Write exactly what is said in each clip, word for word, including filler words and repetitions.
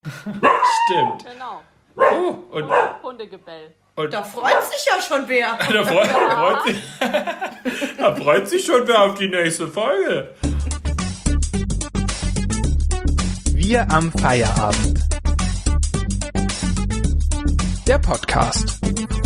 Stimmt. Genau. Oh, und, Hundegebell. und Da freut sich ja schon wer. da, freut, freut sich, da freut sich schon wer auf die nächste Folge. Wir am Feierabend. Der Podcast.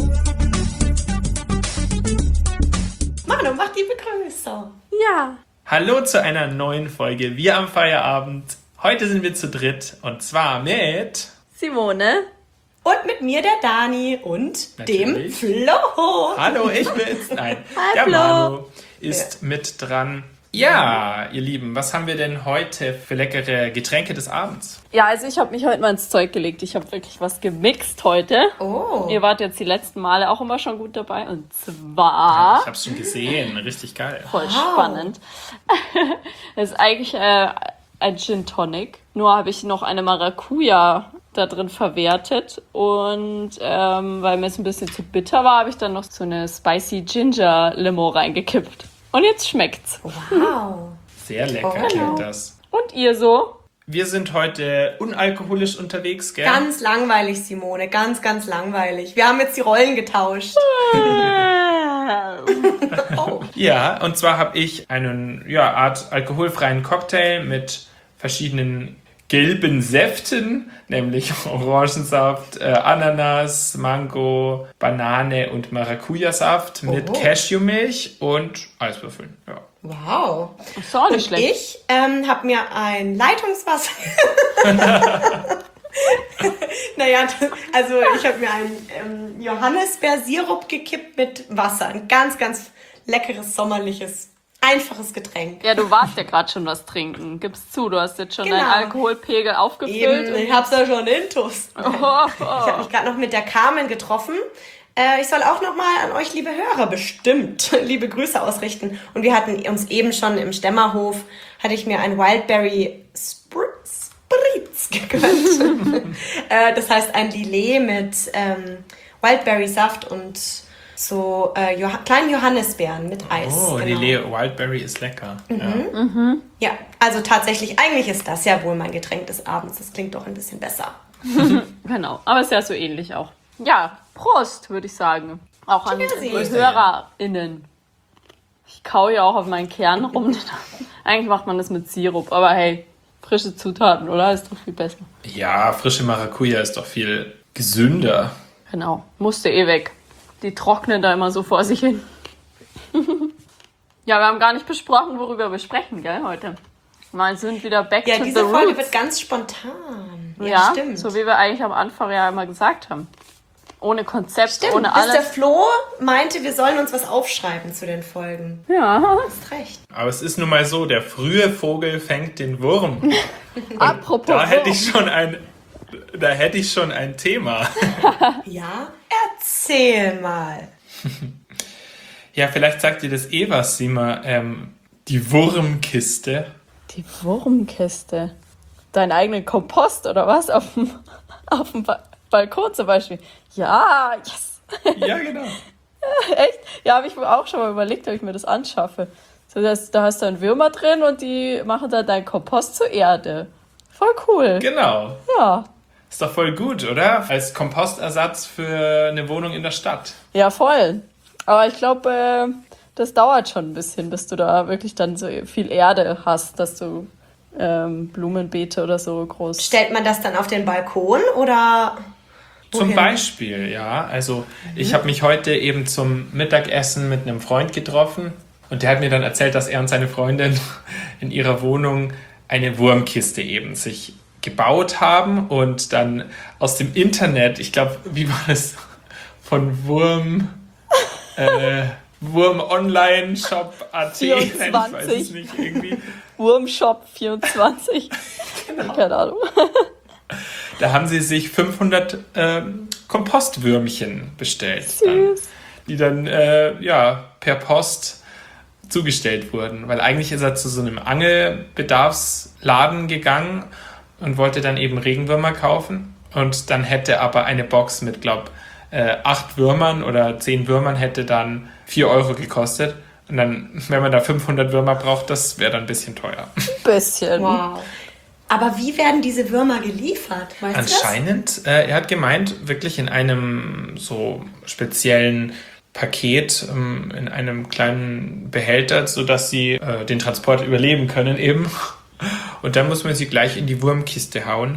Manu, mach die Begrüßung. Ja. Hallo zu einer neuen Folge Wir am Feierabend. Heute sind wir zu dritt und zwar mit Simone. Und mit mir der Dani und Natürlich. dem Flo. Hallo, ich bin's. Nein, Hi, der Flo. Manu ist mit dran. Ja, ihr Lieben, was haben wir denn heute für leckere Getränke des Abends? Ja, also ich habe mich heute mal ins Zeug gelegt. Ich habe wirklich was gemixt heute. Oh. Ihr wart jetzt die letzten Male auch immer schon gut dabei. Und zwar... Ich hab's schon gesehen, richtig geil. Voll Wow. spannend. Das ist eigentlich äh, ein Gin Tonic. Nur habe ich noch eine Maracuja da drin verwertet. Und ähm, weil mir es ein bisschen zu bitter war, habe ich dann noch so eine Spicy Ginger Limo reingekippt. Und jetzt schmeckt's. Wow. Sehr lecker Oh. klingt das. Und ihr so? Wir sind heute unalkoholisch unterwegs, gell? Ganz langweilig, Simone. Ganz, ganz langweilig. Wir haben jetzt die Rollen getauscht. Oh. Ja, und zwar habe ich einen ja, Art alkoholfreien Cocktail mit verschiedenen gelben Säften, nämlich Orangensaft, äh, Ananas, Mango, Banane und Maracuja-Saft mit Oh. Cashewmilch und Eiswürfeln. Ja. Wow. Ist auch nicht Und schlecht. ich ähm, habe mir ein Leitungswasser... naja, das- also ich habe mir einen ähm, Johannisbeersirup gekippt mit Wasser. Ein ganz, ganz leckeres, sommerliches, einfaches Getränk. Ja, du warst ja gerade schon was trinken. Gib's zu, du hast jetzt schon Genau. deinen Alkoholpegel aufgefüllt. Eben, ich hab's ja schon intus. Oh, Ich habe oh. mich gerade noch mit der Carmen getroffen. Äh, ich soll auch noch mal an euch, liebe Hörer, bestimmt liebe Grüße ausrichten. Und wir hatten uns eben schon im Stemmerhof, hatte ich mir ein Wildberry Spritz, Spritz gegönnt. äh, das heißt ein Lillet mit ähm, Wildberry-Saft und so äh, Joh- kleinen Johannisbeeren mit Eis. Oh, genau. Lillet Wildberry ist lecker. Ja. Ja, also tatsächlich, eigentlich ist das ja wohl mein Getränk des Abends. Das klingt doch ein bisschen besser. Genau, aber ist ja so ähnlich auch. Ja, Prost, würde ich sagen. Auch an Tschüssi. die HörerInnen. Ich kau ja auch auf meinen Kern rum. Eigentlich macht man das mit Sirup, aber hey, frische Zutaten, oder? Ist doch viel besser. Ja, frische Maracuja ist doch viel gesünder. Genau, musste eh weg. Die trocknen da immer so vor sich hin. Ja, wir haben gar nicht besprochen, worüber wir sprechen, gell, heute. Mal sind wieder back Ja, to diese the Folge roots. wird ganz spontan. Ja, Ja, stimmt. so wie wir eigentlich am Anfang ja immer gesagt haben. Ohne Konzept, Stimmt, ohne bis der alles. Flo meinte, wir sollen uns was aufschreiben zu den Folgen. Ja, Du hast recht. Aber es ist nun mal so, der frühe Vogel fängt den Wurm. apropos. Da hätte ich schon ein, da hätte ich schon ein Thema. Ja, erzähl mal. Ja, vielleicht sagt dir das eh was, Sima. Ähm, die Wurmkiste. Die Wurmkiste. Deinen eigenen Kompost oder was? Auf dem, auf dem ba- Balkon zum Beispiel. Ja, yes. Ja, genau. Echt? Ja, habe ich mir auch schon mal überlegt, ob ich mir das anschaffe. So, das, da hast du dann Würmer drin und die machen dann deinen Kompost zur Erde. Voll cool. Genau. Ja. Ist doch voll gut, oder? Als Kompostersatz für eine Wohnung in der Stadt. Ja, voll. Aber ich glaube, äh, das dauert schon ein bisschen, bis du da wirklich dann so viel Erde hast, dass du ähm, Blumenbeete oder so groß... Stellt man das dann auf den Balkon oder Zum wohin? Beispiel, ja. Also ich habe mich heute eben zum Mittagessen mit einem Freund getroffen und der hat mir dann erzählt, dass er und seine Freundin in ihrer Wohnung eine Wurmkiste eben sich gebaut haben und dann aus dem Internet, ich glaube, wie war das, von Wurm, äh, Wurm Online Shop Punkt a t, ich weiß es nicht, irgendwie. Wurmshop vierundzwanzig. Genau. Keine Ahnung. Da haben sie sich fünfhundert ähm, Kompostwürmchen bestellt, dann, die dann äh, ja, per Post zugestellt wurden. Weil eigentlich ist er zu so einem Angelbedarfsladen gegangen und wollte dann eben Regenwürmer kaufen. Und dann hätte aber eine Box mit, glaube äh, acht Würmern oder zehn Würmern hätte dann vier Euro gekostet. Und dann, wenn man da fünfhundert Würmer braucht, das wäre dann ein bisschen teuer. Bisschen. Wow. Aber wie werden diese Würmer geliefert? Weißt Anscheinend, äh, er hat gemeint, wirklich in einem so speziellen Paket, ähm, in einem kleinen Behälter, sodass sie äh, den Transport überleben können eben. Und dann muss man sie gleich in die Wurmkiste hauen.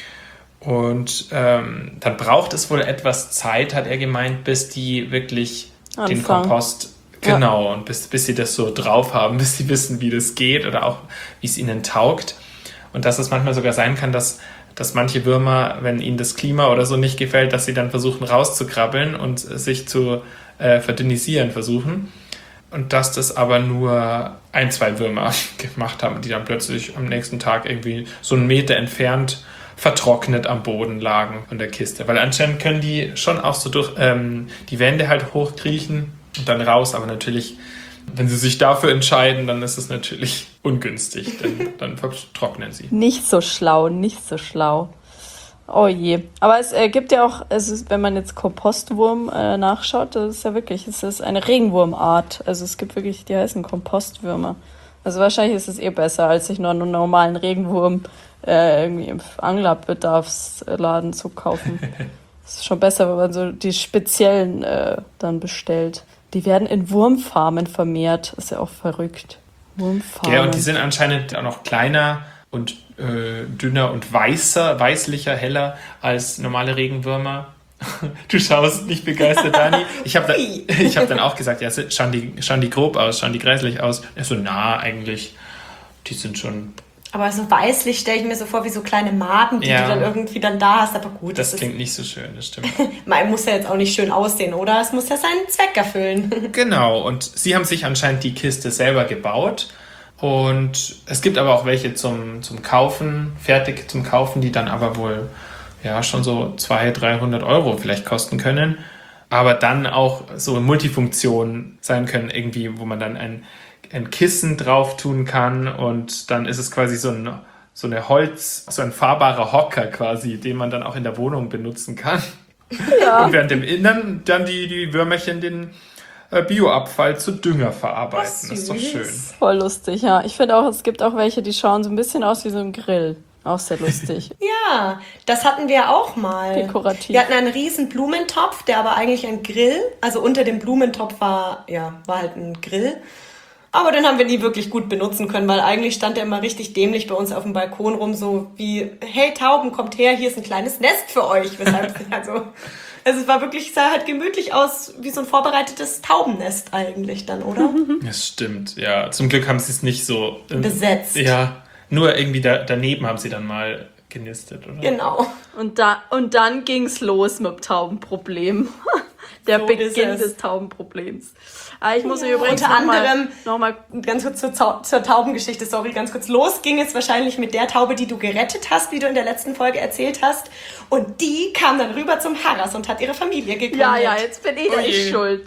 Und ähm, dann braucht es wohl etwas Zeit, hat er gemeint, bis die wirklich Anfangen. Den Kompost, genau, ja. und bis, bis sie das so drauf haben, bis sie wissen, wie das geht oder auch, wie es ihnen taugt. Und dass es manchmal sogar sein kann, dass, dass manche Würmer, wenn ihnen das Klima oder so nicht gefällt, dass sie dann versuchen rauszukrabbeln und sich zu äh, verdünnisieren versuchen. Und dass das aber nur ein, zwei Würmer gemacht haben, die dann plötzlich am nächsten Tag irgendwie so einen Meter entfernt vertrocknet am Boden lagen von der Kiste. Weil anscheinend können die schon auch so durch ähm, die Wände halt hochkriechen und dann raus. Aber natürlich, wenn sie sich dafür entscheiden, dann ist es natürlich ungünstig, denn dann vertrocknen sie. Nicht so schlau, nicht so schlau. Oh je. Aber es äh, gibt ja auch, es ist, wenn man jetzt Kompostwurm äh, nachschaut, das ist ja wirklich, es ist eine Regenwurmart. Also es gibt wirklich, die heißen Kompostwürmer. Also wahrscheinlich ist es eh besser, als sich nur einen normalen Regenwurm äh, irgendwie im Anglerbedarfsladen zu kaufen. Es ist schon besser, wenn man so die speziellen äh, dann bestellt. Die werden in Wurmfarmen vermehrt. Ist ja auch verrückt. Wurmfarmen. Ja, und die sind anscheinend auch noch kleiner und äh, dünner und weißer, weißlicher, heller als normale Regenwürmer. Du schaust nicht begeistert, Dani. Ich habe da, ich hab dann auch gesagt, ja, schauen die, schauen die grob aus, schauen die grässlich aus. Er so, na, eigentlich, die sind schon... Aber so weißlich stelle ich mir so vor wie so kleine Maden, die ja. du dann irgendwie dann da hast. Aber gut, das, das klingt ist, nicht so schön, das stimmt. Man muss ja jetzt auch nicht schön aussehen, oder? Es muss ja seinen Zweck erfüllen. Genau, und sie haben sich anscheinend die Kiste selber gebaut. Und es gibt aber auch welche zum, zum Kaufen, fertig zum Kaufen, die dann aber wohl ja schon so zweihundert, dreihundert Euro vielleicht kosten können. Aber dann auch so Multifunktion sein können, irgendwie, wo man dann ein ein Kissen drauf tun kann und dann ist es quasi so ein so eine Holz, so ein fahrbarer Hocker quasi, den man dann auch in der Wohnung benutzen kann. Ja. Und während im Innern dann die, die Würmerchen den äh, Bioabfall zu Dünger verarbeiten. Das ist doch schön. Voll lustig, ja. Ich finde auch, es gibt auch welche, die schauen so ein bisschen aus wie so ein Grill. Auch sehr lustig. Ja, das hatten wir auch mal. Dekorativ. Wir hatten einen riesen Blumentopf, der aber eigentlich ein Grill, also unter dem Blumentopf war, ja, war halt ein Grill. Aber den haben wir nie wirklich gut benutzen können, weil eigentlich stand der immer richtig dämlich bei uns auf dem Balkon rum, so wie, hey Tauben, kommt her, hier ist ein kleines Nest für euch. Weshalb also, also es war wirklich, sah halt gemütlich aus, wie so ein vorbereitetes Taubennest eigentlich dann, oder? Das stimmt, ja. Zum Glück haben sie es nicht so... Ähm, besetzt. Ja, nur irgendwie da, daneben haben sie dann mal genistet, oder? Genau. Und, da, und dann ging's los mit dem Taubenproblem. Der So Beginn des Taubenproblems. Ah, ich muss ja, mir übrigens unter noch anderem, mal, noch mal ganz kurz zur, zur Taubengeschichte, sorry, ganz kurz. Los ging es wahrscheinlich mit der Taube, die du gerettet hast, wie du in der letzten Folge erzählt hast. Und die kam dann rüber zum Harras und hat ihre Familie gegründet. Ja, ja, jetzt bin ich Oh da ich schuld.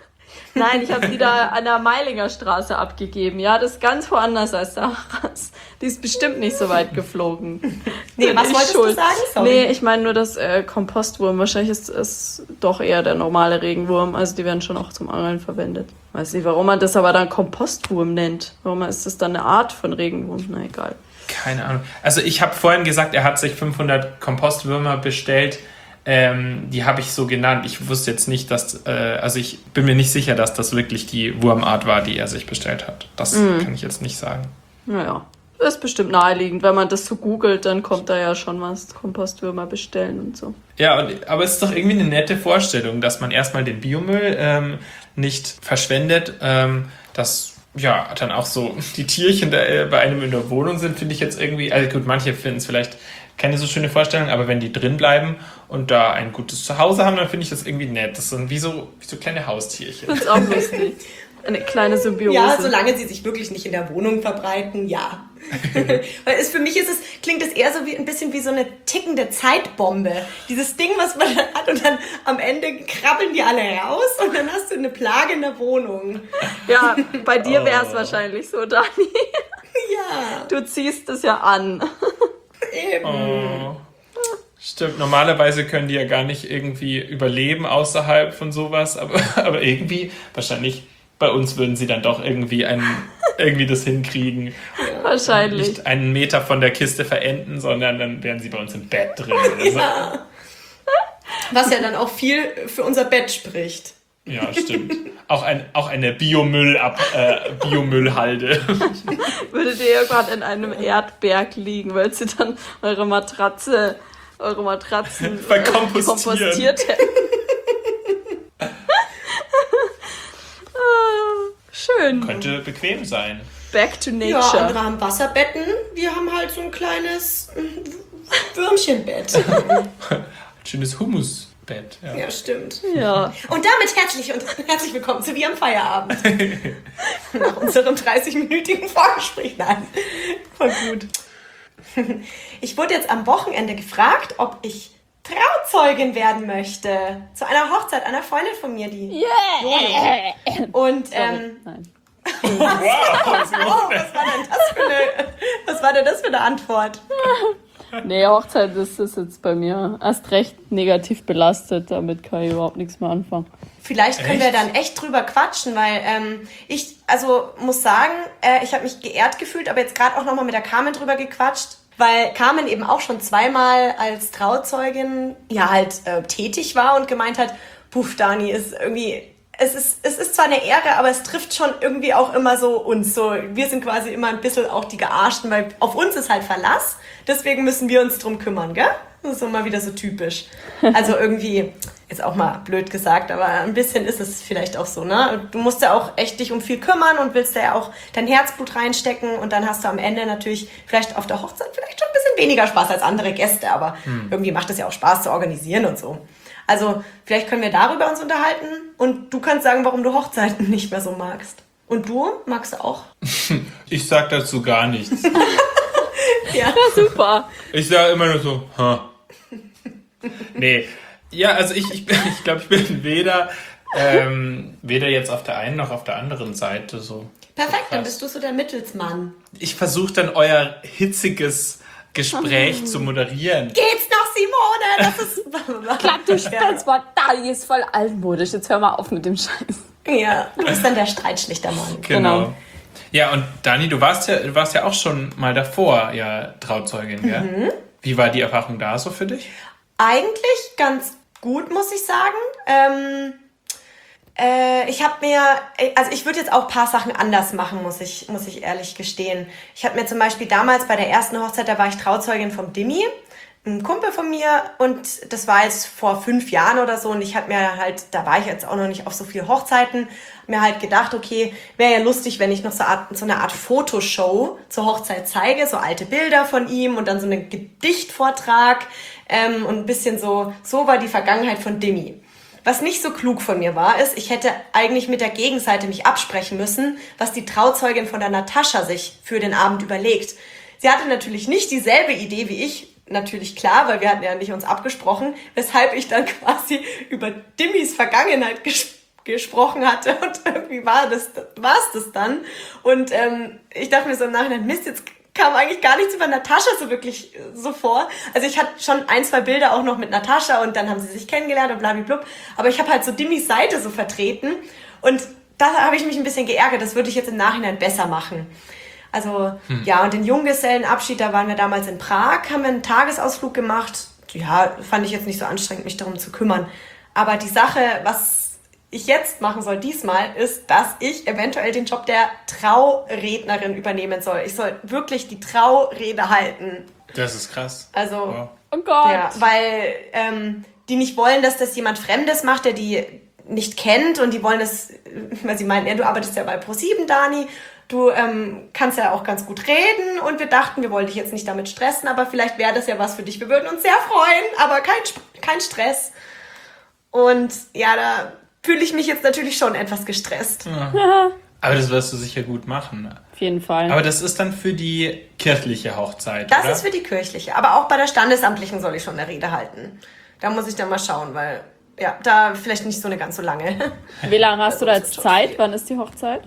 Nein, ich habe die da an der Meilinger Straße abgegeben. Ja, das ist ganz woanders als der Harras. Die ist bestimmt nicht so weit geflogen. Nee, Bin was ich wolltest schuld. du sagen? Sorry. Nee, ich meine nur das äh, Kompostwurm. Wahrscheinlich ist es doch eher der normale Regenwurm. Also die werden schon auch zum Angeln verwendet. Weiß nicht, warum man das aber dann Kompostwurm nennt. Warum ist das dann eine Art von Regenwurm? Na egal. Keine Ahnung. Also ich habe vorhin gesagt, er hat sich fünfhundert Kompostwürmer bestellt. Ähm, die habe ich so genannt. Ich wusste jetzt nicht, dass, äh, also ich bin mir nicht sicher, dass das wirklich die Wurmart war, die er sich bestellt hat. Das mm. kann ich jetzt nicht sagen. Naja, ist bestimmt naheliegend. Wenn man das so googelt, dann kommt da ja schon was. Kompostwürmer bestellen und so. Ja, und, aber es ist doch irgendwie eine nette Vorstellung, dass man erstmal den Biomüll ähm, nicht verschwendet, ähm, dass ja dann auch so die Tierchen da, äh, bei einem in der Wohnung sind, finde ich jetzt irgendwie, also gut, manche finden es vielleicht keine so schöne Vorstellung, aber wenn die drin bleiben und da ein gutes Zuhause haben, dann finde ich das irgendwie nett. Das sind wie so, wie so kleine Haustierchen. Das ist auch lustig. Eine kleine Symbiose. Ja, solange sie sich wirklich nicht in der Wohnung verbreiten, ja. Weil es, für mich ist es, klingt es eher so wie ein bisschen wie so eine tickende Zeitbombe. Dieses Ding, was man dann hat und dann am Ende krabbeln die alle raus und dann hast du eine Plage in der Wohnung. Ja, bei dir wäre es Oh. wahrscheinlich so, Dani. Ja. Du ziehst es ja an. Eben. Oh. Stimmt, normalerweise können die ja gar nicht irgendwie überleben außerhalb von sowas, aber, aber irgendwie, wahrscheinlich bei uns würden sie dann doch irgendwie ein, irgendwie das hinkriegen. Wahrscheinlich. Nicht einen Meter von der Kiste verenden, sondern dann wären sie bei uns im Bett drin. Oder so. Ja. Was ja dann auch viel für unser Bett spricht. Ja, stimmt. Auch, ein, auch eine Biomüll ab, äh, Biomüllhalde. Würdet ihr irgendwann in einem Erdberg liegen, weil sie dann eure Matratze, eure Matratzen Verkompostieren. kompostiert hätten. Ah, schön. Könnte bequem sein. Back to Ja, nature. andere haben Wasserbetten. Wir haben halt so ein kleines mm, Würmchenbett. Schönes Humusbett. Ja. Ja, stimmt. Ja. Und damit herzlich und herzlich willkommen zu Wir am Feierabend. Nach unserem dreißig-minütigen Vorgespräch. Nein, voll gut. Ich wurde jetzt am Wochenende gefragt, ob ich Trauzeugin werden möchte. Zu einer Hochzeit einer Freundin von mir, die Yeah. Und, Sorry. ähm, Nein. Wow, oh, was war denn das für eine, was war denn das für eine Antwort? Nee, Hochzeit ist, ist jetzt bei mir erst recht negativ belastet. Damit kann ich überhaupt nichts mehr anfangen. Vielleicht können wir Echt? dann echt drüber quatschen, weil ähm, ich, also muss sagen, äh, ich habe mich geehrt gefühlt, aber jetzt gerade auch nochmal mit der Carmen drüber gequatscht, weil Carmen eben auch schon zweimal als Trauzeugin ja halt äh, tätig war und gemeint hat, puff, Dani, ist irgendwie, es ist, es ist zwar eine Ehre, aber es trifft schon irgendwie auch immer so uns. So, wir sind quasi immer ein bisschen auch die Gearschten, weil auf uns ist halt Verlass, deswegen müssen wir uns drum kümmern, gell? Das ist immer wieder so typisch. Also irgendwie, jetzt auch mal blöd gesagt, aber ein bisschen ist es vielleicht auch so, ne? Du musst ja auch echt dich um viel kümmern und willst ja auch dein Herzblut reinstecken und dann hast du am Ende natürlich vielleicht auf der Hochzeit vielleicht schon ein bisschen weniger Spaß als andere Gäste, aber hm. irgendwie macht es ja auch Spaß zu organisieren und so. Also vielleicht können wir darüber uns unterhalten und du kannst sagen, warum du Hochzeiten nicht mehr so magst. Und du? Magst du auch? Ich sag dazu gar nichts. Ja. Super. Ich sage immer nur so, ha. Nee. Ja, also ich ich, ich glaube, ich bin weder, ähm, weder jetzt auf der einen noch auf der anderen Seite so. Perfekt, dann bist du so der Mittelsmann. Ich versuche dann euer hitziges Gespräch zu moderieren. Geht's noch, Simone? Das ist... Klapp, du Spitzwort, Dani ist voll altmodisch. Jetzt hör mal auf mit dem Scheiß. Ja, du bist dann der Streitschlichtermann. Genau. Genau. Ja, und Dani, du warst ja, du warst ja auch schon mal davor ja Trauzeugin, gell? Mhm. Wie war die Erfahrung da so für dich? Eigentlich ganz gut, muss ich sagen. Ähm, äh, ich habe mir, also ich würde jetzt auch ein paar Sachen anders machen, muss ich, muss ich ehrlich gestehen. Ich habe mir zum Beispiel damals bei der ersten Hochzeit, da war ich Trauzeugin vom Dimi, ein Kumpel von mir, und das war jetzt vor fünf Jahren oder so, und ich habe mir halt, da war ich jetzt auch noch nicht auf so viele Hochzeiten, mir halt gedacht, okay, wäre ja lustig, wenn ich noch so, Art, so eine Art Fotoshow zur Hochzeit zeige, so alte Bilder von ihm und dann so einen Gedichtvortrag ähm, und ein bisschen so, so war die Vergangenheit von Dimi. Was nicht so klug von mir war, ist, ich hätte eigentlich mit der Gegenseite mich absprechen müssen, was die Trauzeugin von der Natascha sich für den Abend überlegt. Sie hatte natürlich nicht dieselbe Idee wie ich, natürlich klar, weil wir hatten ja nicht uns abgesprochen, weshalb ich dann quasi über Dimmys Vergangenheit ges- gesprochen hatte und irgendwie war das, war's das dann. Und ähm, ich dachte mir so im Nachhinein, Mist, jetzt kam eigentlich gar nichts über Natascha so wirklich so vor. Also ich hatte schon ein, zwei Bilder auch noch mit Natascha und dann haben sie sich kennengelernt und blablabla. Aber ich habe halt so Dimmys Seite so vertreten und da habe ich mich ein bisschen geärgert. Das würde ich jetzt im Nachhinein besser machen. Also hm. ja, und den Junggesellenabschied, da waren wir damals in Prag, haben wir einen Tagesausflug gemacht. Ja, fand ich jetzt nicht so anstrengend, mich darum zu kümmern. Aber die Sache, was ich jetzt machen soll diesmal, ist, dass ich eventuell den Job der Traurednerin übernehmen soll. Ich soll wirklich die Traurede halten. Das ist krass. Also, wow. Oh Gott. Ja, weil ähm, die nicht wollen, dass das jemand Fremdes macht, der die nicht kennt, und die wollen das, weil sie meinen, ja, du arbeitest ja bei ProSieben, Dani, du ähm, kannst ja auch ganz gut reden, und wir dachten, wir wollen dich jetzt nicht damit stressen, aber vielleicht wäre das ja was für dich. Wir würden uns sehr freuen, aber kein, kein Stress. Und ja, da fühle ich mich jetzt natürlich schon etwas gestresst. Ja. Aber das wirst du sicher gut machen. Auf jeden Fall. Aber das ist dann für die kirchliche Hochzeit, Das oder? ist für die kirchliche, aber auch bei der standesamtlichen soll ich schon eine Rede halten. Da muss ich dann mal schauen, weil, ja, da vielleicht nicht so eine ganz so lange. Wie lange hast du da Also, jetzt das wird Zeit? viel. Wann ist die Hochzeit?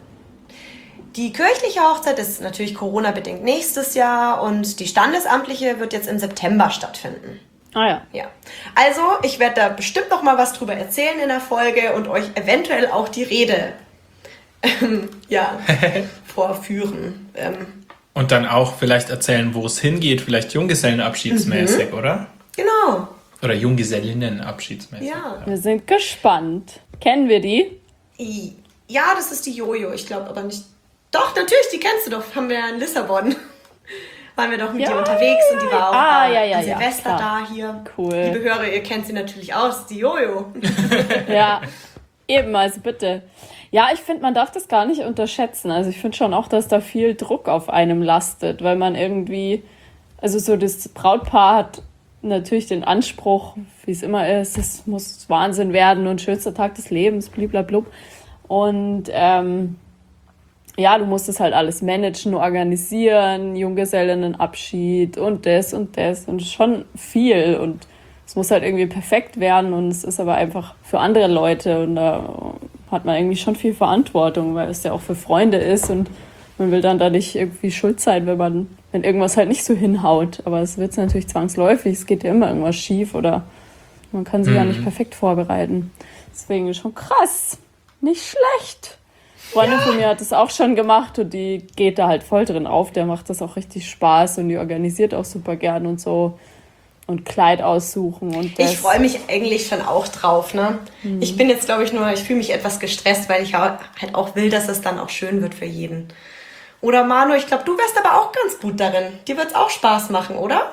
Die kirchliche Hochzeit ist natürlich Corona-bedingt nächstes Jahr und die standesamtliche wird jetzt im September stattfinden. Ah ja. Ja, also ich werde da bestimmt noch mal was drüber erzählen in der Folge und euch eventuell auch die Rede ähm, ja, vorführen. Ähm, Und dann auch vielleicht erzählen, wo es hingeht, vielleicht Junggesellenabschiedsmäßig, Mhm. oder? Genau. Oder Junggesellinnenabschiedsmäßig. Ja. Wir sind gespannt. Kennen wir die? I- Ja, das ist die Jojo. Ich glaube aber nicht. Doch, natürlich, die kennst du doch. Haben wir in Lissabon. Waren wir doch mit Ja, ihr unterwegs und die war auch Ah, äh, ja, ja, an ja, Silvester klar. da hier. Cool. Liebe Hörer, ihr kennt sie natürlich aus, die Jojo. Ja, eben, also bitte. Ja, ich finde, man darf das gar nicht unterschätzen. Also ich finde schon auch, dass da viel Druck auf einem lastet, weil man irgendwie, also so das Brautpaar hat natürlich den Anspruch, wie es immer ist, es muss Wahnsinn werden und schönster Tag des Lebens, bliblablub. Und ähm, ja, du musst es halt alles managen, organisieren, Junggesellinnenabschied und das und das und schon viel und es muss halt irgendwie perfekt werden und es ist aber einfach für andere Leute und da hat man irgendwie schon viel Verantwortung, weil es ja auch für Freunde ist und man will dann da nicht irgendwie schuld sein, wenn man, wenn irgendwas halt nicht so hinhaut. Aber es wird natürlich zwangsläufig, es geht ja immer irgendwas schief oder man kann sich ja nicht perfekt vorbereiten. Deswegen ist schon krass, nicht schlecht. Freundin von mir hat das auch schon gemacht und die geht da halt voll drin auf. Der macht das auch richtig Spaß und die organisiert auch super gern und so. Und Kleid aussuchen und das. Ich freue mich eigentlich schon auch drauf. Ne? Mhm. Ich bin jetzt, glaube ich, nur, ich fühle mich etwas gestresst, weil ich halt auch will, dass es dann auch schön wird für jeden. Oder Manu, ich glaube, du wärst aber auch ganz gut darin. Dir wird es auch Spaß machen, oder?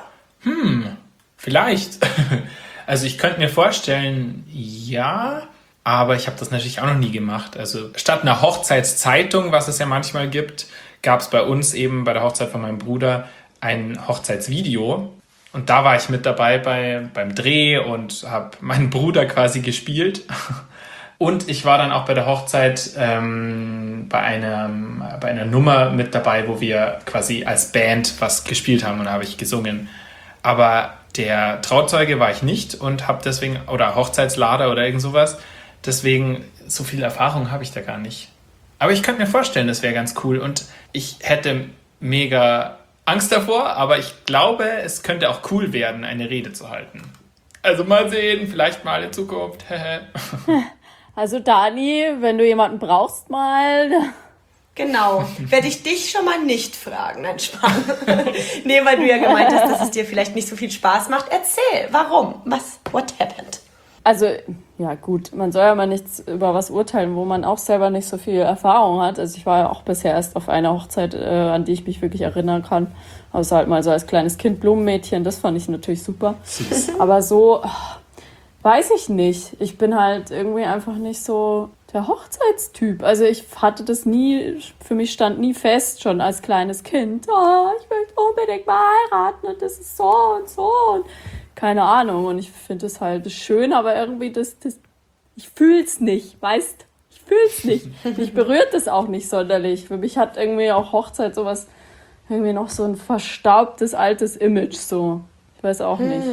Vielleicht. Also ich könnte mir vorstellen, ja, aber ich habe das natürlich auch noch nie gemacht. Also statt einer Hochzeitszeitung, was es ja manchmal gibt, gab es bei uns eben bei der Hochzeit von meinem Bruder ein Hochzeitsvideo. Und da war ich mit dabei bei, beim Dreh und habe meinen Bruder quasi gespielt. Und ich war dann auch bei der Hochzeit ähm, bei, einem, bei einer Nummer mit dabei, wo wir quasi als Band was gespielt haben und da habe ich gesungen. Aber der Trauzeuge war ich nicht und habe deswegen, oder Hochzeitslader oder irgend sowas, deswegen so viel Erfahrung habe ich da gar nicht. Aber ich könnte mir vorstellen, das wäre ganz cool und ich hätte mega Angst davor, aber ich glaube, es könnte auch cool werden, eine Rede zu halten. Also mal sehen, vielleicht mal in Zukunft. Also Dani, wenn du jemanden brauchst mal, Genau. Werde ich dich schon mal nicht fragen. Nein, Spaß. Nee, weil du ja gemeint hast, dass es dir vielleicht nicht so viel Spaß macht. Erzähl, warum? Was? What happened? also ja gut, man soll ja mal nichts über was urteilen, wo man auch selber nicht so viel Erfahrung hat. Also ich war ja auch bisher erst auf einer Hochzeit, äh, an die ich mich wirklich erinnern kann. Außer halt mal so als kleines Kind Blumenmädchen, das fand ich natürlich super. Süß. Aber so, ach, weiß ich nicht. Ich bin halt irgendwie einfach nicht so der Hochzeitstyp. Also ich hatte das nie, für mich stand nie fest, schon als kleines Kind. Oh, ich möchte unbedingt mal heiraten und das ist so und so und keine Ahnung. Und ich finde es halt schön, aber irgendwie das, das ich fühl's nicht, weißt? Ich fühl's nicht. Mich berührt das auch nicht sonderlich. Für mich hat irgendwie auch Hochzeit sowas, irgendwie noch so ein verstaubtes, altes Image, so. Ich weiß auch nicht.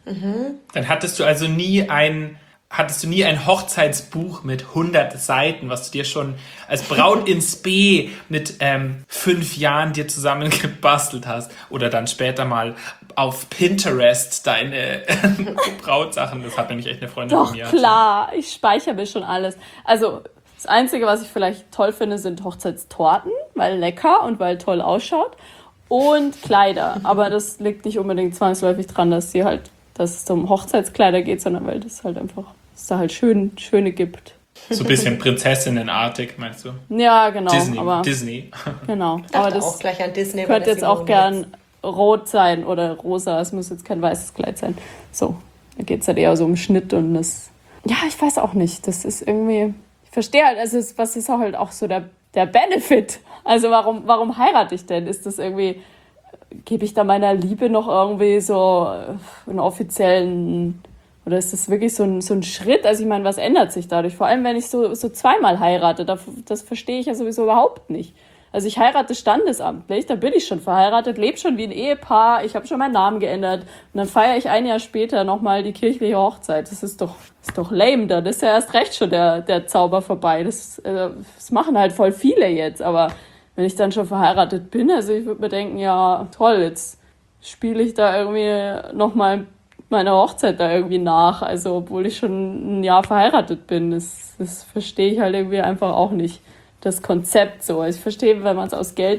Dann hattest du also nie ein, hattest du nie ein Hochzeitsbuch mit hundert Seiten, was du dir schon als Braut ins B mit ähm, fünf Jahren dir zusammengebastelt hast oder dann später mal auf Pinterest deine Brautsachen. Das hat nämlich echt eine Freundin Doch, von mir. klar, ich speichere mir schon alles. Also, das Einzige, was ich vielleicht toll finde, sind Hochzeitstorten, weil lecker und weil toll ausschaut. Und Kleider. Aber das liegt nicht unbedingt zwangsläufig dran, dass sie halt, dass es um Hochzeitskleider geht, sondern weil das halt einfach, es da halt schön, schöne gibt. So ein bisschen Prinzessinnenartig, meinst du? Ja, genau. Disney. Aber, Disney. Genau. Ich dachte Aber das auch gleich an Disney. weil könnte das jetzt auch Simone gern rot sein oder rosa. Es muss jetzt kein weißes Kleid sein. So, da geht es halt eher so um Schnitt und das. Ja, ich weiß auch nicht. Das ist irgendwie. Ich verstehe halt, also es, was ist halt auch so der, der Benefit? Also warum, warum heirate ich denn? Ist das irgendwie, gebe ich da meiner Liebe noch irgendwie so einen offiziellen, oder ist das wirklich so ein, so ein Schritt? Also ich meine, was ändert sich dadurch? Vor allem, wenn ich so, so zweimal heirate, das, das verstehe ich ja sowieso überhaupt nicht. Also ich heirate standesamtlich, da bin ich schon verheiratet, lebe schon wie ein Ehepaar, ich habe schon meinen Namen geändert und dann feiere ich ein Jahr später nochmal die kirchliche Hochzeit. Das ist doch, ist doch lame, dann ist ja erst recht schon der, der Zauber vorbei. Das, äh, das machen halt voll viele jetzt, aber wenn ich dann schon verheiratet bin, also ich würde mir denken, ja toll, jetzt spiele ich da irgendwie nochmal meine Hochzeit da irgendwie nach, also obwohl ich schon ein Jahr verheiratet bin. Das, das verstehe ich halt irgendwie einfach auch nicht. Das Konzept so. Ich verstehe, wenn man es aus Geldgründen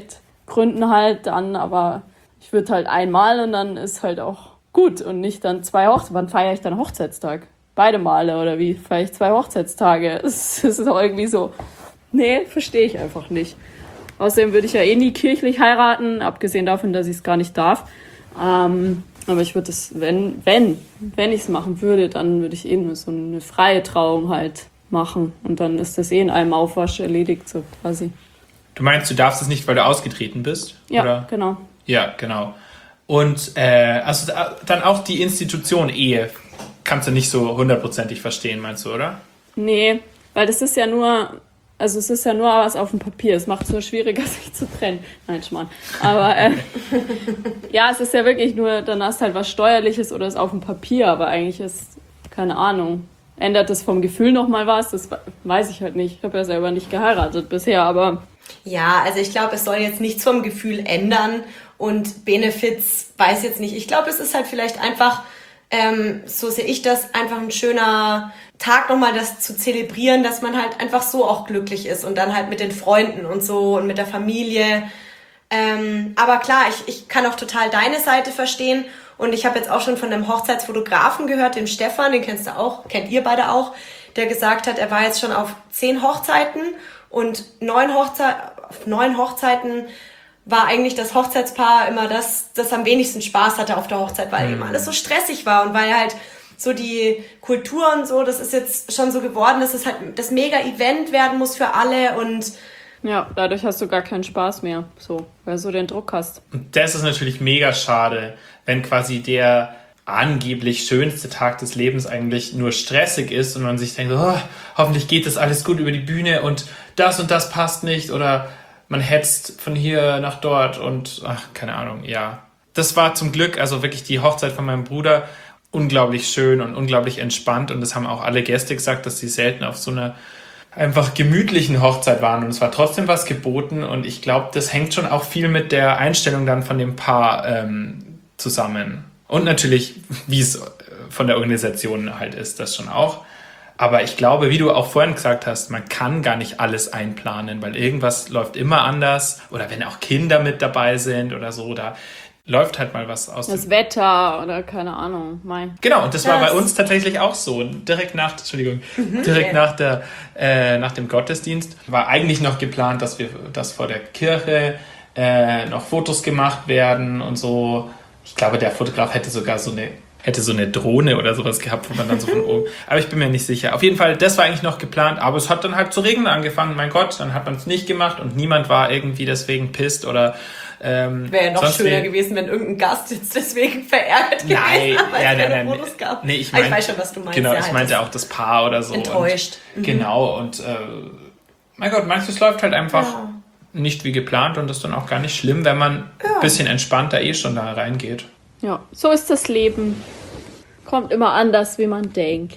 Gründen halt dann, aber ich würde halt einmal und dann ist halt auch gut und nicht dann zwei Hochzeiten. Wann feiere ich dann Hochzeitstag? Beide Male oder wie feiere ich zwei Hochzeitstage? Es ist auch irgendwie so, nee, verstehe ich einfach nicht. Außerdem würde ich ja eh nie kirchlich heiraten, abgesehen davon, dass ich es gar nicht darf. Ähm, aber ich würde es, wenn, wenn, wenn ich es machen würde, dann würde ich eh nur so eine freie Trauung halt machen. Und dann ist das eh in einem Aufwasch erledigt, so quasi. Du meinst, du darfst es nicht, weil du ausgetreten bist? Ja, oder? genau. Ja, genau. Und äh, also dann auch die Institution Ehe kannst du nicht so hundertprozentig verstehen, meinst du, oder? Nee, weil das ist ja nur... Also es ist ja nur was auf dem Papier. Es macht es nur schwieriger, sich zu trennen. Nein, Schmarrn. Aber äh, ja, es ist ja wirklich nur, dann hast du halt was Steuerliches oder ist auf dem Papier. Aber eigentlich ist, keine Ahnung, ändert das vom Gefühl nochmal was? Das weiß ich halt nicht. Ich habe ja selber nicht geheiratet bisher, aber... Ja, also ich glaube, es soll jetzt nichts vom Gefühl ändern. Und Benefits weiß jetzt nicht. Ich glaube, es ist halt vielleicht einfach... Ähm, so sehe ich das, einfach ein schöner Tag nochmal, das zu zelebrieren, dass man halt einfach so auch glücklich ist und dann halt mit den Freunden und so und mit der Familie. Ähm, aber klar, ich, ich kann auch total deine Seite verstehen und ich habe jetzt auch schon von einem Hochzeitsfotografen gehört, dem Stefan, den kennst du auch, kennt ihr beide auch, der gesagt hat, er war jetzt schon auf zehn Hochzeiten und neun, Hochze- auf neun Hochzeiten war eigentlich das Hochzeitspaar immer das, das am wenigsten Spaß hatte auf der Hochzeit, weil mhm. eben alles so stressig war und weil halt so die Kultur und so, das ist jetzt schon so geworden, dass es halt das Mega-Event werden muss für alle und ja, dadurch hast du gar keinen Spaß mehr, so, weil du so den Druck hast. Und das ist natürlich mega schade, wenn quasi der angeblich schönste Tag des Lebens eigentlich nur stressig ist und man sich denkt, oh, hoffentlich geht das alles gut über die Bühne und das und das passt nicht oder man hetzt von hier nach dort und ach, keine Ahnung, ja. Das war zum Glück, also wirklich die Hochzeit von meinem Bruder, unglaublich schön und unglaublich entspannt und das haben auch alle Gäste gesagt, dass sie selten auf so einer einfach gemütlichen Hochzeit waren und es war trotzdem was geboten und ich glaube, das hängt schon auch viel mit der Einstellung dann von dem Paar ähm, zusammen. Und natürlich, wie es von der Organisation halt ist, das schon auch. Aber ich glaube, wie du auch vorhin gesagt hast, man kann gar nicht alles einplanen, weil irgendwas läuft immer anders. Oder wenn auch Kinder mit dabei sind oder so, da läuft halt mal was aus. Das Wetter oder keine Ahnung. Mein. Genau, und das, das war bei uns tatsächlich auch so. Direkt nach, Entschuldigung, mhm, direkt yeah. nach, der, äh, nach dem Gottesdienst war eigentlich noch geplant, dass wir, dass vor der Kirche äh, noch Fotos gemacht werden und so. Ich glaube, der Fotograf hätte sogar so eine hätte so eine Drohne oder sowas gehabt, wo man dann so von oben... Aber ich bin mir nicht sicher. Auf jeden Fall, das war eigentlich noch geplant, aber es hat dann halt zu regnen angefangen. Mein Gott, dann hat man es nicht gemacht und niemand war irgendwie deswegen pisst oder... Ähm, Wäre ja noch schöner wie... gewesen, wenn irgendein Gast jetzt deswegen verärgert gewesen nein, wäre, weil ja, es keine nein, Fotos gab. Nee, ich, mein, mein, ich weiß schon, was du meinst. Genau, ja, ich halt meinte auch das Paar oder so. Enttäuscht. Und, mhm. Genau, und äh, mein Gott, manches läuft halt einfach ja. nicht wie geplant und das ist dann auch gar nicht schlimm, wenn man ja. ein bisschen entspannter eh schon da reingeht. Ja, so ist das Leben. Kommt immer anders, wie man denkt.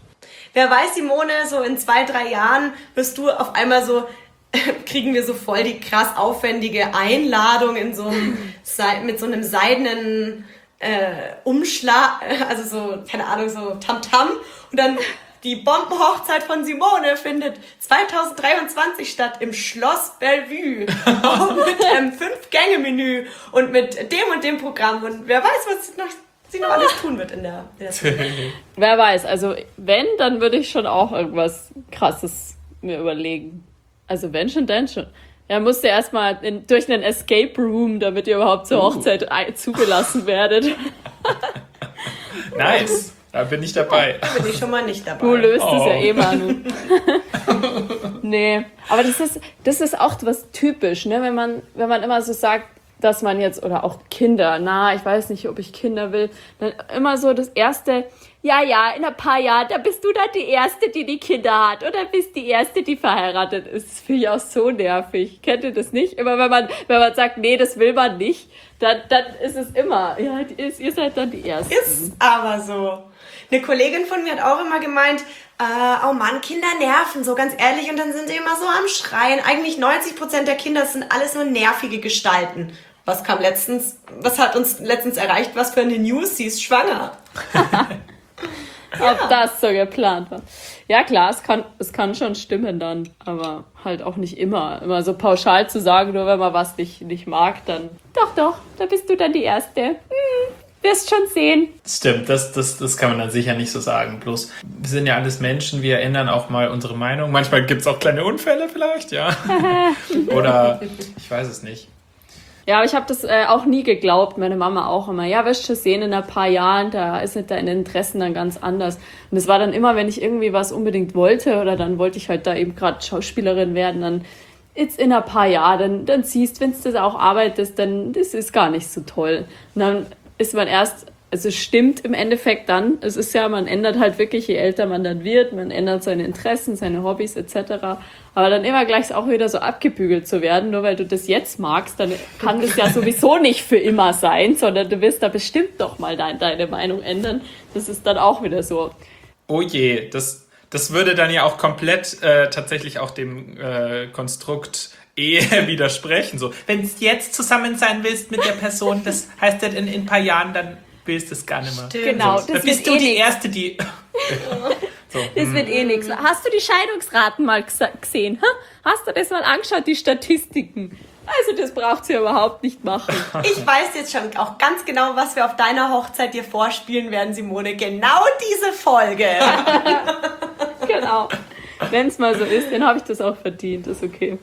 Wer weiß, Simone, so in zwei, drei Jahren wirst du auf einmal so, kriegen wir so voll die krass aufwendige Einladung in so einem, mit so einem seidenen äh, Umschlag, also so, keine Ahnung, so Tamtam. Und dann die Bombenhochzeit von Simone findet zwanzig dreiundzwanzig statt im Schloss Bellevue. Mit einem Fünf-Gänge-Menü und mit dem und dem Programm. Und wer weiß, was noch sie noch alles tun wird in der, in der Wer weiß, also wenn, dann würde ich schon auch irgendwas Krasses mir überlegen. Also wenn schon, dann schon. Ja, musst du erstmal durch einen Escape Room, damit ihr überhaupt zur Hochzeit uh. zugelassen werdet. Nice, da bin ich dabei. Da bin ich schon mal nicht dabei. Du löst oh. es ja eh, Manu. Nee, aber das ist, das ist auch was typisch, ne? Wenn man, wenn man immer so sagt, dass man jetzt, oder auch Kinder, na, ich weiß nicht, ob ich Kinder will, dann immer so das erste, ja, ja, in ein paar Jahren, da bist du dann die Erste, die die Kinder hat, oder bist die Erste, die verheiratet ist. Das finde ich auch so nervig. Kennt ihr das nicht? Immer wenn man, wenn man sagt, nee, das will man nicht, dann, dann ist es immer, ja, ihr seid dann die Ersten. Ist aber so. Eine Kollegin von mir hat auch immer gemeint, äh, oh Mann, Kinder nerven, so ganz ehrlich, und dann sind sie immer so am Schreien. Eigentlich neunzig Prozent der Kinder sind alles nur nervige Gestalten. Was kam letztens, was hat uns letztens erreicht, was für eine News, sie ist schwanger. Ja. Ob das so geplant war. Ja, klar, es kann, es kann schon stimmen dann, aber halt auch nicht immer. Immer so pauschal zu sagen, nur wenn man was nicht, nicht mag, dann doch, doch, da bist du dann die Erste. Hm, wirst schon sehen. Stimmt, das, das, das kann man dann sicher nicht so sagen. Bloß, wir sind ja alles Menschen, wir ändern auch mal unsere Meinung. Manchmal gibt es auch kleine Unfälle vielleicht, ja. Oder ich weiß es nicht. Ja, aber ich habe das äh, auch nie geglaubt, meine Mama auch immer. Ja, wirst du sehen, in ein paar Jahren, da ist nicht deine Interessen dann ganz anders. Und es war dann immer, wenn ich irgendwie was unbedingt wollte oder dann wollte ich halt da eben gerade Schauspielerin werden, dann jetzt in ein paar Jahren, dann, dann siehst, wenn du das auch arbeitest, dann das ist gar nicht so toll. Und dann ist man erst, also es stimmt im Endeffekt dann, es ist ja, man ändert halt wirklich, je älter man dann wird, man ändert seine Interessen, seine Hobbys et cetera. Aber dann immer gleich auch wieder so abgebügelt zu werden, nur weil du das jetzt magst, dann kann das ja sowieso nicht für immer sein, sondern du wirst da bestimmt doch mal dein, deine Meinung ändern. Das ist dann auch wieder so. Oh je, das, das würde dann ja auch komplett äh, tatsächlich auch dem äh, Konstrukt Ehe widersprechen. So, wenn du jetzt zusammen sein willst mit der Person, das heißt ja in, in ein paar Jahren, dann willst du es gar nicht mehr. Stimmt. Genau, So, das dann bist wird du eh die nix. Erste, die... so, Das wird eh nichts. Hast du die Scheidungsraten mal gesa- gesehen? Ha? Hast du das mal angeschaut, die Statistiken? Also das braucht sie überhaupt nicht machen. Ich weiß jetzt schon auch ganz genau, was wir auf deiner Hochzeit dir vorspielen werden, Simone. Genau diese Folge. Genau. Wenn es mal so ist, dann habe ich das auch verdient. Ist okay.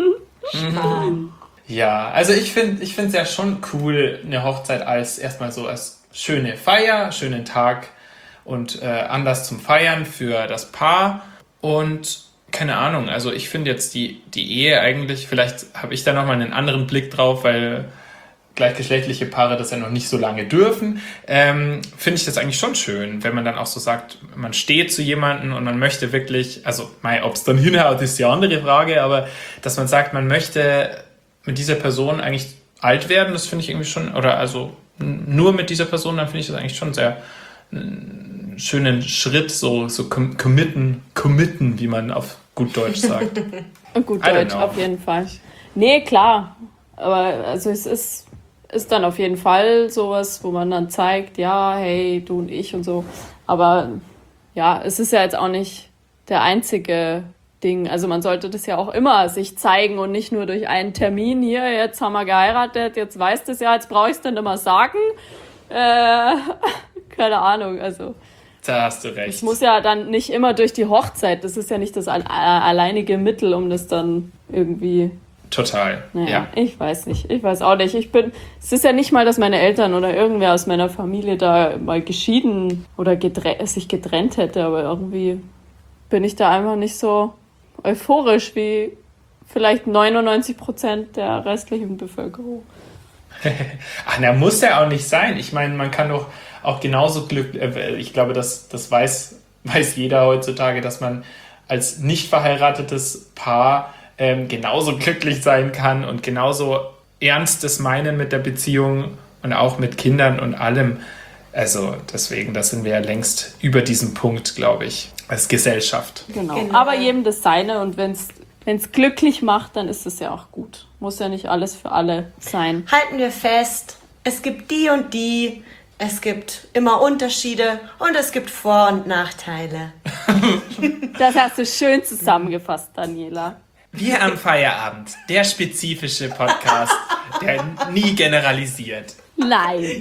Ja, also ich finde ich finde es ja schon cool, eine Hochzeit als erstmal so als schöne Feier, schönen Tag und äh, Anlass zum Feiern für das Paar. Und keine Ahnung, also ich finde jetzt die, die Ehe eigentlich, vielleicht habe ich da nochmal einen anderen Blick drauf, weil gleichgeschlechtliche Paare das ja noch nicht so lange dürfen, ähm, finde ich das eigentlich schon schön, wenn man dann auch so sagt, man steht zu jemandem und man möchte wirklich, also ob es dann hinhaut, ist die andere Frage, aber dass man sagt, man möchte mit dieser Person eigentlich alt werden, das finde ich irgendwie schon, oder also nur mit dieser Person, dann finde ich das eigentlich schon sehr einen schönen Schritt, so, so com- committen, committen, wie man auf gut Deutsch sagt. Gut I don't Deutsch, know. auf jeden Fall. Nee, klar. Aber also es ist, ist dann auf jeden Fall sowas, wo man dann zeigt, ja, hey, du und ich und so. Aber ja, es ist ja jetzt auch nicht der einzige Ding. Also man sollte das ja auch immer sich zeigen und nicht nur durch einen Termin. Hier, jetzt haben wir geheiratet, jetzt weißt du es ja, jetzt brauche ich es dann immer sagen. Äh, keine Ahnung, also Da hast du recht. es muss ja dann nicht immer durch die Hochzeit. Das ist ja nicht das al- alleinige Mittel, um das dann irgendwie... Total, Naja, ja. ich weiß nicht. Ich weiß auch nicht. Ich bin, es ist ja nicht mal, dass meine Eltern oder irgendwer aus meiner Familie da mal geschieden oder gedre- sich getrennt hätte, aber irgendwie bin ich da einfach nicht so euphorisch wie vielleicht neunundneunzig Prozent der restlichen Bevölkerung. Ach, na, muss ja auch nicht sein. Ich meine, man kann doch auch genauso Glück, äh, ich glaube, das, das weiß, weiß jeder heutzutage, dass man als nicht verheiratetes Paar ähm, genauso glücklich sein kann und genauso ernstes Meinen mit der Beziehung und auch mit Kindern und allem. Also deswegen, da sind wir ja längst über diesen Punkt, glaube ich, als Gesellschaft. Genau. Genau. Aber jedem das Seine und wenn es glücklich macht, dann ist es ja auch gut. Muss ja nicht alles für alle sein. Halten wir fest, es gibt die und die, es gibt immer Unterschiede und es gibt Vor- und Nachteile. Das hast du schön zusammengefasst, Daniela. Wir am Feierabend, der spezifische Podcast, der nie generalisiert. Nein.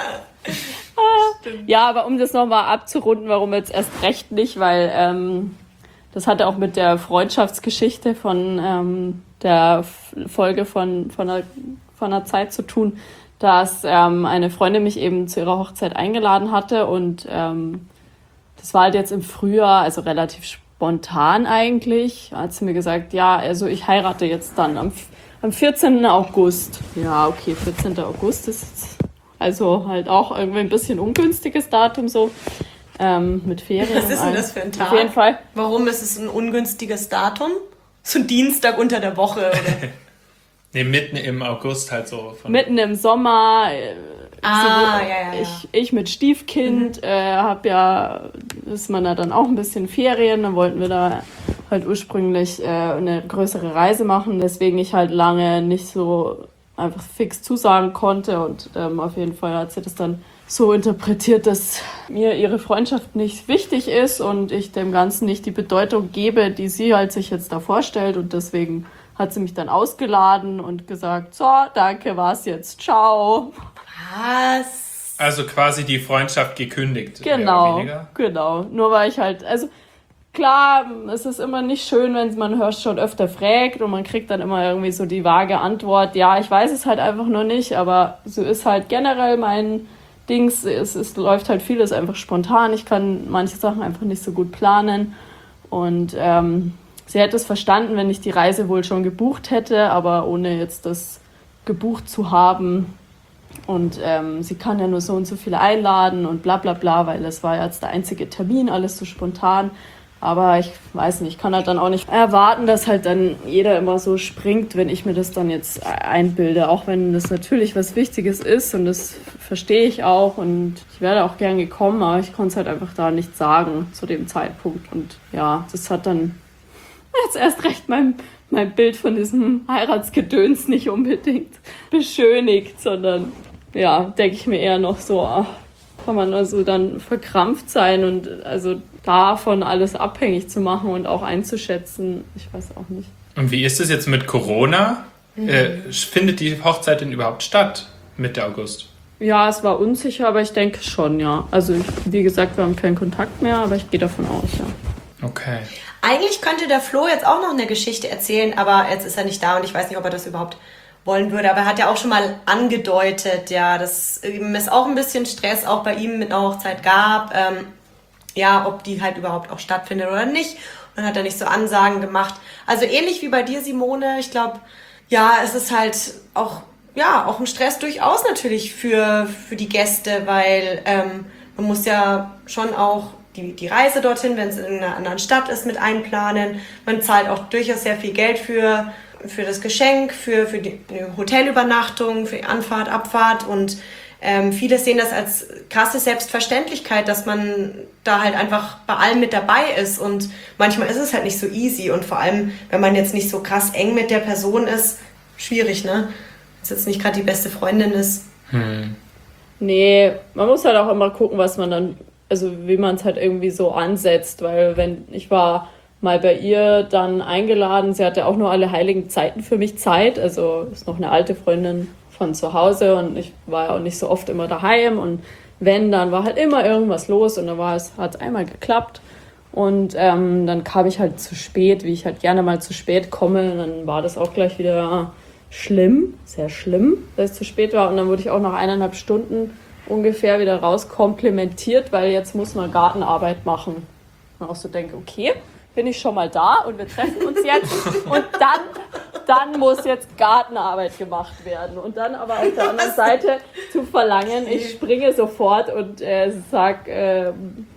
Ja, aber um das nochmal abzurunden, warum jetzt erst recht nicht, weil ähm, das hatte auch mit der Freundschaftsgeschichte von ähm, der F- Folge von, von, einer, von einer Zeit zu tun, dass ähm, eine Freundin mich eben zu ihrer Hochzeit eingeladen hatte und ähm, das war halt jetzt im Frühjahr, also relativ spontan eigentlich, hat sie mir gesagt, ja, also ich heirate jetzt dann am, am vierzehnten August. Ja, okay, vierzehnten August ist jetzt also halt auch irgendwie ein bisschen ungünstiges Datum so, ähm, mit Ferien. Was und ist denn allem. das für ein Tag? Auf jeden Fall. Warum ist es ein ungünstiges Datum? So ein Dienstag unter der Woche, oder? Ne, mitten im August halt so. Von Mitten im Sommer. Äh, Ah, so, ja, ja, ja. Ich, ich mit Stiefkind, äh, hab ja, ist man da dann auch ein bisschen Ferien, dann wollten wir da halt ursprünglich äh, eine größere Reise machen, deswegen ich halt lange nicht so einfach fix zusagen konnte und ähm, auf jeden Fall hat sie das dann so interpretiert, dass mir ihre Freundschaft nicht wichtig ist und ich dem Ganzen nicht die Bedeutung gebe, die sie halt sich jetzt da vorstellt. Und deswegen hat sie mich dann ausgeladen und gesagt, so, danke, war's jetzt, ciao. Was? Also quasi die Freundschaft gekündigt. Genau, mehr oder weniger. genau. Nur weil ich halt, also klar, es ist immer nicht schön, wenn man hört schon öfter fragt und man kriegt dann immer irgendwie so die vage Antwort, ja, ich weiß es halt einfach nur nicht, aber so ist halt generell mein Dings, es, es läuft halt vieles einfach spontan. Ich kann manche Sachen einfach nicht so gut planen. Und ähm, sie hätte es verstanden, wenn ich die Reise wohl schon gebucht hätte, aber ohne jetzt das gebucht zu haben. Und ähm, sie kann ja nur so und so viele einladen und bla bla bla, weil das war jetzt der einzige Termin, alles so spontan. Aber ich weiß nicht, ich kann halt dann auch nicht erwarten, dass halt dann jeder immer so springt, wenn ich mir das dann jetzt einbilde. Auch wenn das natürlich was Wichtiges ist und das verstehe ich auch und ich wäre auch gern gekommen, aber ich konnte es halt einfach da nicht sagen zu dem Zeitpunkt. Und ja, das hat dann jetzt erst recht mein, mein Bild von diesem Heiratsgedöns nicht unbedingt beschönigt, sondern ja, denke ich mir eher noch so, ach, kann man also dann verkrampft sein und also davon alles abhängig zu machen und auch einzuschätzen, ich weiß auch nicht. Und wie ist es jetzt mit Corona? Mhm. Äh, findet die Hochzeit denn überhaupt statt, Mitte August? Ja, es war unsicher, aber ich denke schon, ja. Also ich, wie gesagt, wir haben keinen Kontakt mehr, aber ich gehe davon aus, ja. Okay. Eigentlich könnte der Flo jetzt auch noch eine Geschichte erzählen, aber jetzt ist er nicht da und ich weiß nicht, ob er das überhaupt wollen würde. Aber er hat ja auch schon mal angedeutet, ja, dass es auch ein bisschen Stress auch bei ihm mit einer Hochzeit gab. Ähm, ja, ob die halt überhaupt auch stattfindet oder nicht. Und dann hat er nicht so Ansagen gemacht. Also ähnlich wie bei dir, Simone. Ich glaube, ja, es ist halt auch, ja, auch ein Stress durchaus natürlich für, für die Gäste, weil ähm, man muss ja schon auch die, die Reise dorthin, wenn es in einer anderen Stadt ist, mit einplanen. Man zahlt auch durchaus sehr viel Geld für, für das Geschenk, für, für die Hotelübernachtung, für die Anfahrt, Abfahrt und ähm, viele sehen das als krasse Selbstverständlichkeit, dass man da halt einfach bei allem mit dabei ist und manchmal ist es halt nicht so easy und vor allem, wenn man jetzt nicht so krass eng mit der Person ist, schwierig, ne? Wenn es jetzt nicht gerade die beste Freundin ist. Hm. Nee, man muss halt auch immer gucken, was man dann, also wie man es halt irgendwie so ansetzt, weil wenn, ich war mal bei ihr dann eingeladen, sie hatte auch nur alle heiligen Zeiten für mich Zeit, also ist noch eine alte Freundin von zu Hause und ich war ja auch nicht so oft immer daheim und wenn, dann war halt immer irgendwas los und dann war es, hat es einmal geklappt und ähm, dann kam ich halt zu spät, wie ich halt gerne mal zu spät komme und dann war das auch gleich wieder schlimm, sehr schlimm, dass ich zu spät war und dann wurde ich auch nach eineinhalb Stunden ungefähr wieder rauskomplimentiert, weil jetzt muss man Gartenarbeit machen. Und auch so denke, okay, bin ich schon mal da und wir treffen uns jetzt und dann, dann muss jetzt Gartenarbeit gemacht werden. Und dann aber auf der anderen Seite zu verlangen, ich springe sofort und äh, sag, äh,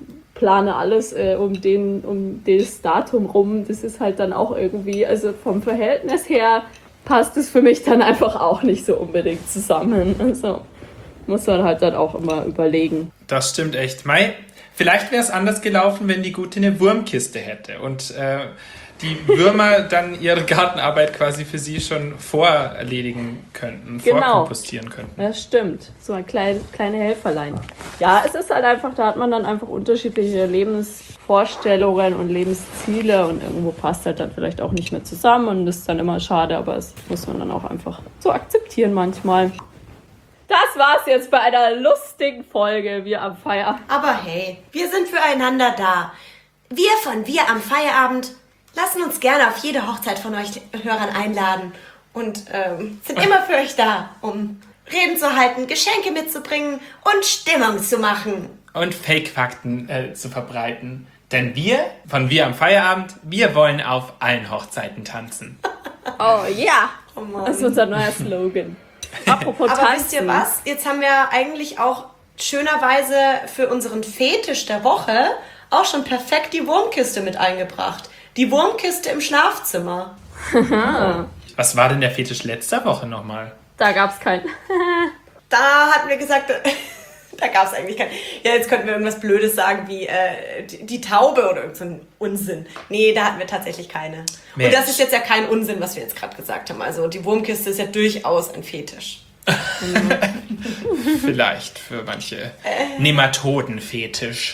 plane alles äh, um, den, um das Datum rum. Das ist halt dann auch irgendwie, also vom Verhältnis her passt es für mich dann einfach auch nicht so unbedingt zusammen. Also muss man halt dann auch immer überlegen. Das stimmt echt. Mai, vielleicht wäre es anders gelaufen, wenn die Gute eine Wurmkiste hätte und äh, die Würmer dann ihre Gartenarbeit quasi für sie schon vorerledigen könnten, genau. vorkompostieren könnten. Das stimmt. So ein klein, kleine Helferlein. Ja, es ist halt einfach, da hat man dann einfach unterschiedliche Lebensvorstellungen und Lebensziele und irgendwo passt halt dann vielleicht auch nicht mehr zusammen und das ist dann immer schade, aber das muss man dann auch einfach so akzeptieren manchmal. Das war's jetzt bei einer lustigen Folge Wir am Feierabend. Aber hey, wir sind füreinander da. Wir von Wir am Feierabend lassen uns gerne auf jede Hochzeit von euch Hörern einladen und ähm, sind immer für euch da, um Reden zu halten, Geschenke mitzubringen und Stimmung zu machen. Und Fake-Fakten äh, zu verbreiten. Denn wir von Wir am Feierabend, wir wollen auf allen Hochzeiten tanzen. Oh ja, Oh Mann. das ist unser neuer Slogan. Apropos Aber tanzen. wisst ihr was? Jetzt haben wir eigentlich auch schönerweise für unseren Fetisch der Woche auch schon perfekt die Wurmkiste mit eingebracht. Die Wurmkiste im Schlafzimmer. Was war denn der Fetisch letzter Woche nochmal? Da gab's keinen. Da hatten wir gesagt, da gab es eigentlich keinen. Ja, jetzt könnten wir irgendwas Blödes sagen wie äh, die, die Taube oder irgend so ein Unsinn. Nee, da hatten wir tatsächlich keine. Mensch. Und das ist jetzt ja kein Unsinn, was wir jetzt gerade gesagt haben. Also die Wurmkiste ist ja durchaus ein Fetisch. Vielleicht für manche Nematodenfetisch.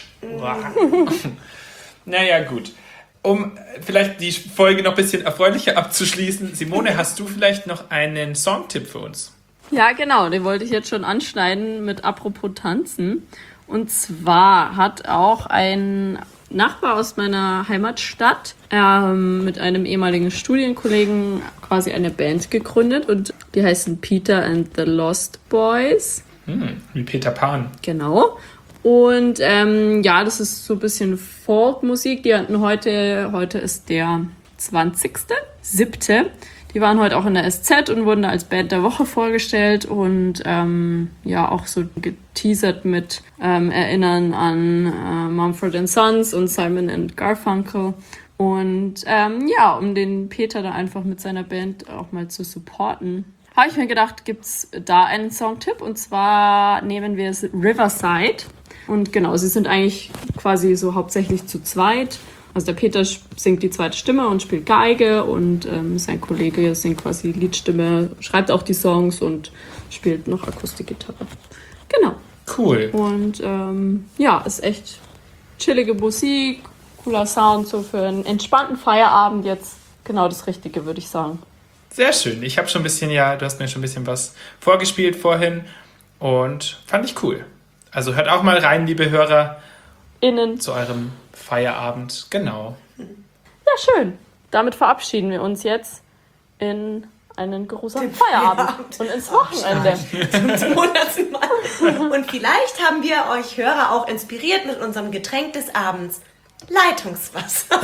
Naja, gut. Um vielleicht die Folge noch ein bisschen erfreulicher abzuschließen, Simone, hast du vielleicht noch einen Songtipp für uns? Ja, genau, den wollte ich jetzt schon anschneiden mit apropos Tanzen. Und zwar hat auch ein Nachbar aus meiner Heimatstadt ähm, mit einem ehemaligen Studienkollegen quasi eine Band gegründet und die heißen Peter and the Lost Boys. Hm, wie Peter Pan. Genau. Und ähm, ja, das ist so ein bisschen Folkmusik. Die hatten heute, heute ist der zwanzigste siebte Die waren heute auch in der S Z und wurden da als Band der Woche vorgestellt und ähm, ja auch so geteasert mit ähm, Erinnern an äh, Mumford and Sons und Simon and Garfunkel. Und ähm, ja, um den Peter da einfach mit seiner Band auch mal zu supporten, habe ich mir gedacht, gibt's da einen Songtipp und zwar nehmen wir es Riverside. Und genau, sie sind eigentlich quasi so hauptsächlich zu zweit. Also der Peter singt die zweite Stimme und spielt Geige und ähm, sein Kollege singt quasi Liedstimme, schreibt auch die Songs und spielt noch Akustikgitarre. Genau. Cool. Und ähm, ja, ist echt chillige Musik, cooler Sound, so für einen entspannten Feierabend jetzt genau das Richtige, würde ich sagen. Sehr schön. Ich habe schon ein bisschen, ja, du hast mir schon ein bisschen was vorgespielt vorhin und fand ich cool. Also hört auch mal rein, liebe Hörer, Innen. zu eurem Feierabend. Genau. Ja, schön. Damit verabschieden wir uns jetzt in einen geruhsamen Feierabend Feierabend. und ins Wochenende. Zum hundertsten Mal. Und vielleicht haben wir euch Hörer auch inspiriert mit unserem Getränk des Abends. Leitungswasser.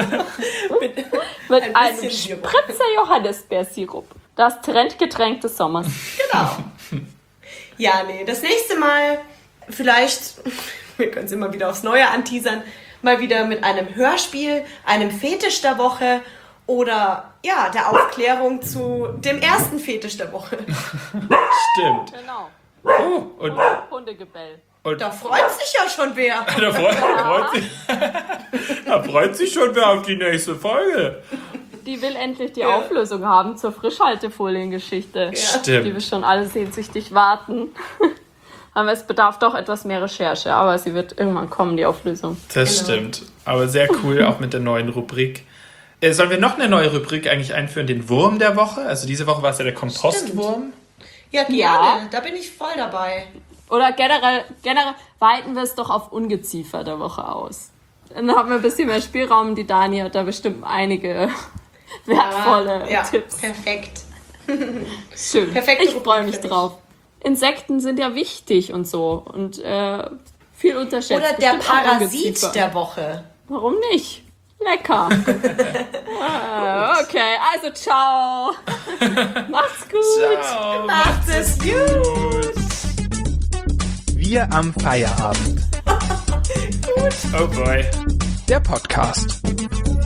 mit Mit ein einem bisschen Sirup. Spritzer Johannisbeersirup. Das Trendgetränk des Sommers. Genau. Ja, nee, das nächste Mal vielleicht, wir können es immer wieder aufs Neue anteasern, mal wieder mit einem Hörspiel, einem Fetisch der Woche oder ja, der Aufklärung zu dem ersten Fetisch der Woche. Stimmt. Genau. Oh, und, Hundegebell. und Da freut sich ja schon wer. da, freut, freut sich, da freut sich schon wer auf die nächste Folge. Die will endlich die Auflösung haben zur Frischhaltefoliengeschichte. Stimmt. Die wir schon alle sehnsüchtig warten. Aber es bedarf doch etwas mehr Recherche, aber sie wird irgendwann kommen, die Auflösung. Das Genau. stimmt. Aber sehr cool, auch mit der neuen Rubrik. Äh, sollen wir noch eine neue Rubrik eigentlich einführen? Den Wurm der Woche? Also diese Woche war es ja der Kompostwurm. Ja, gerne. Ja. Da bin ich voll dabei. Oder generell, generell weiten wir es doch auf Ungeziefer der Woche aus. Dann haben wir ein bisschen mehr Spielraum. Die Dani hat da bestimmt einige wertvolle ja, Tipps. perfekt. Schön. perfekte Ich freue Rubrik mich für dich. drauf. Insekten sind ja wichtig und so. Und äh, viel unterschätzt. Oder der Bestimmt auch Parasit Ungeziefer. der Woche. Warum nicht? Lecker. Ah, okay, also ciao. Macht's gut. Ciao. Macht es gut. Wir am Feierabend. Oh boy. Der Podcast.